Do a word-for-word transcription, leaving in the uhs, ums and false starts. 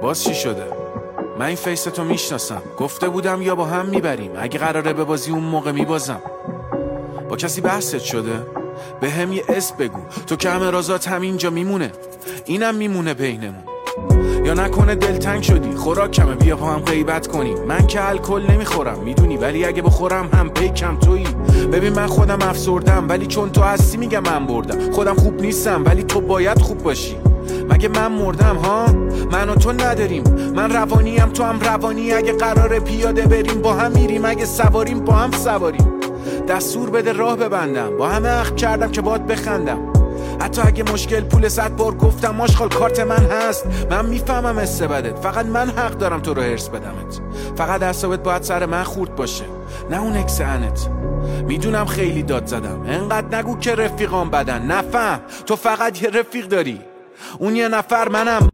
باز چی شده؟ من این فیس تو میشناسم، گفته بودم یا با هم میبریم، اگه قراره ببازی اون موقع میبازم. با کسی بحثت شده؟ به هم یه اسم بگو، تو که همه رازات همینجا میمونه، اینم میمونه بینمون. یا نکنه دلتنگ شدی خوراک کمه، بیا با هم غیبت کنیم. من که الکل نمیخورم میدونی، ولی اگه بخورم هم پیکم تویی. ببین من خودم افسردم، ولی چون تو هستی میگم من بردم. خودم خوب نیستم ولی تو باید خوب باشی. مگه من مردم ها؟ من و تو نداریم، من روانیم تو هم روانی. اگه قراره پیاده بریم با هم میریم، اگه سواریم با هم سواریم. دستور بده راه ببندم، با همه عهد کردم که باید بخندم. حتی اگه مشکل پول صد بار گفتم ماشغال کارت من هست. من میفهمم استبدت، فقط من حق دارم تو رو هرس بدمت. فقط اعصابت باید سر من خورد باشه، نه اون اکس انت. میدونم خیلی داد زدم، انقدر نگو که رفیقام بدن. نفهم تو فقط یه رفیق داری، اون یه نفر منم.